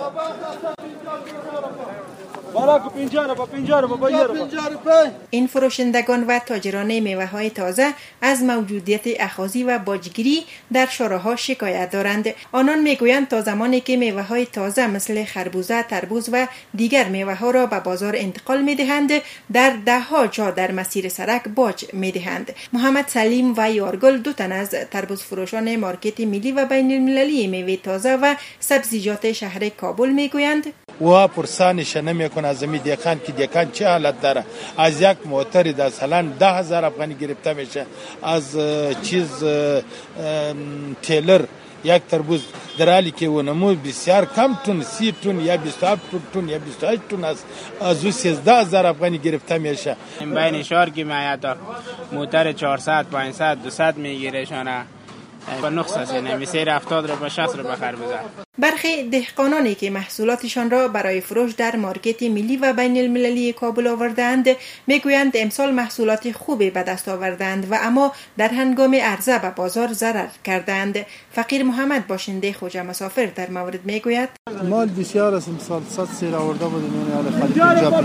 این فروشندگان و تاجران میوه‌های تازه از موجودیت اخاذی و باجگیری در شوره‌ها شکایت دارند. آنان میگویند تا زمانی که میوه‌های تازه مثل خربوزه، تربوز و دیگر میوه‌ها را به بازار انتقال می‌دهند، در ده‌ها جا در مسیر سرک باج می‌دهند. محمد سلیم و یارگل دو تن از تربوز فروشان مارکت ملی و بین المللی میوه تازه و سبزیجات شهر کابل میگویند و پرسانش نمیکنه از می دیکان که دیکان چه حالت داره. از یک معترض مثلا 10,000 افغانی گرفته میشه. از تیلر یک تربوز در حالی که اونمو بسیار کم تون 30 تون یا 27 تون یا 28 تون از او 13,000 افغانی گرفته میشه. بین شهر که میاد موتر 400 500 200 میگیره شونه با نقص است، یعنی 70 رو با 60 رو بخر بزن. برخی دهقانانی که محصولاتشان را برای فروش در مارکت ملی و بین المللی کابل آوردند میگویند امسال محصولات خوبی به دست آوردند و اما در هنگام عرضه به بازار ضرر کردند. فقیر محمد باشنده خوجه مسافر در مورد میگوید مال بسیار است امسال 100 سیر آورده بودیم، یعنی حال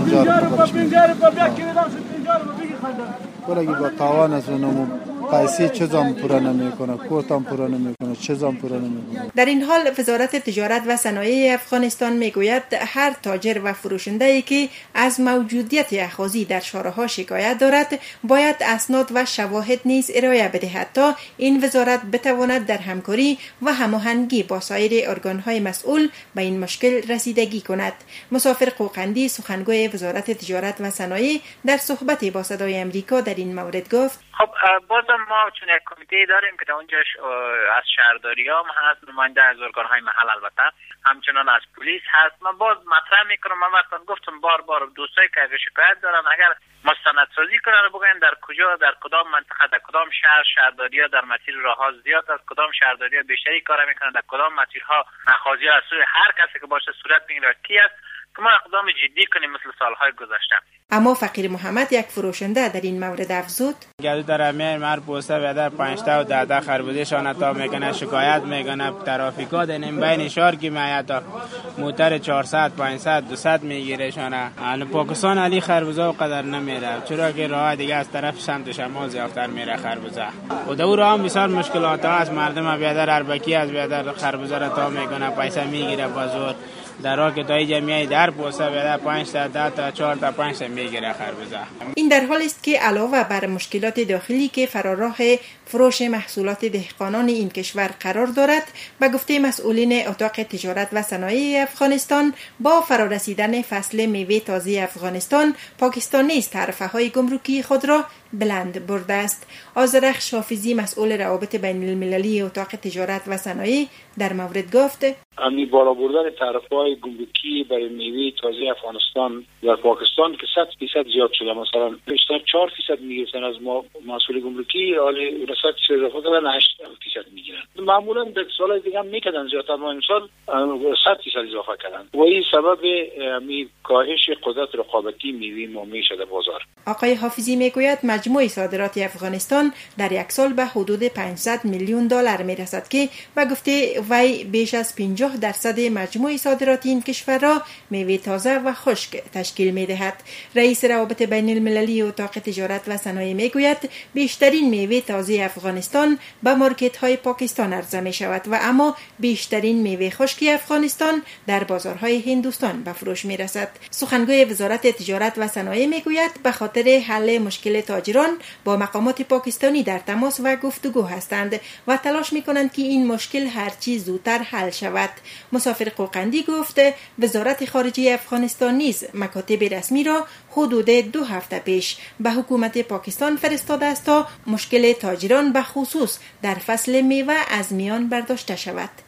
50 با تاوان از اونمو پیسه چیزام پورا نمیکنه، کوتام پورا نمیکنه، چیزام پورا نمیکنه. در این حال وزارت تجارت و صنایع افغانستان میگوید هر تاجر و فروشنده‌ای که از موجودیت اخاذی در شاره‌ها شکایت دارد باید اسناد و شواهد نیز ارائه بدهد تا این وزارت بتواند در همکاری و هماهنگی با سایر ارگان‌های مسئول به این مشکل رسیدگی کند. مسافر قوقندی سخنگوی وزارت تجارت و صنایع در صحبت با صدای امریکا در این مورد گفت خب بازم ما چون یک کمیته داریم که در اونجاش از شهرداری هم هست، نماینده از ارگان‌های محل البته همچنان از پلیس هست. من باز مطرح میکنم، من وقتا گفتم بار دوستایی که اگه شکایت دارن اگر مستندسازی کنن بگن در کجا، در کدام منطقه، در کدام شهرداری‌ها در مسیر راه‌ها زیاد است، کدام شهرداری‌ها بیشتری کار میکنن، در کدام مسیرها مخازی از سوی هر کسی که باشه صورت میگیره کی است که ما اقدام جدی کنیم مثل سالهای گذشته. اما فقیر محمد یک فروشنده در این مورد افزود گلو در امیر مر پوسته بیادر 5 تا و 10 خربوزه شانتا میکنه، شکایت میکنه ترافیکا دنیم بین شهر که میاد موتر 400 500 200 میگیره شانه. پاکستان علی خربوزه و قدر نمیره، چرا که راه دیگه از طرف سمت شمال زیادتر میره خربوزه و دور هم بسیار مشکلات هست. مردم بیادر اربکی از بیادر خربوزه را تا میکنه، پیسه میگیره با زور، در حالی که دای جمعیه در پوسته بیادر 5 تا 10 تا 4 تا 5 تا میگیره خربوزه. این در حال است که علاوه بر مشکلات داخلی که فراراه فروش محصولات دهقانان این کشور قرار دارد، به گفته مسئولین اتاق تجارت و صنایع افغانستان با فرارسیدن فصل میوه تازه افغانستان، پاکستان نیز تعرفه‌های گمرکی خود را بلند برده است. آذرخش حافظی مسئول روابط بین المللی اتاق تجارت و صنایع در مورد گفت امی بالا بردن تعرفه‌های گمرکی برای میوه تازه افغانستان در پاکستان که 100% زیاد شده، مثلا بیشتر 4% میگیرن از محصول گمرکی، حالی رسد اضافه کردن 8% میگیرن. معمولا در سال دیگه هم میکردن زیادتر، اما امسال 100% اضافه کردن و این سبب امی کاهش قدرت رقابتی میوه مامی شده بازار. آقای حافظی میگوید مجموع صادرات افغانستان در یک سال به حدود 500 میلیون دلار میرسد که به گفته وی بیش از 50% مجموع صادرات این کشور را میوه تازه و خشک تشکیل میدهد. رئیس روابط بین المللی اتاق تجارت و صنایع میگوید بیشترین میوه تازه افغانستان به مارکت های پاکستان عرضه می شود و اما بیشترین میوه خشک افغانستان در بازارهای هندوستان به فروش می رسد. سخنگوی وزارت تجارت و صنایع میگوید به خاطر حل مشکل تاجران با مقامات پاکستانی در تماس و گفتگو هستند و تلاش می کنند که این مشکل هرچی زودتر حل شود. مسافر قوقندی گفت وزارت خارجه افغانستان نیز مکاتب رسمی را حدود 2 هفته پیش به حکومت پاکستان فرستاده است تا مشکل تاجران به خصوص در فصل میوه از میان برداشته شود.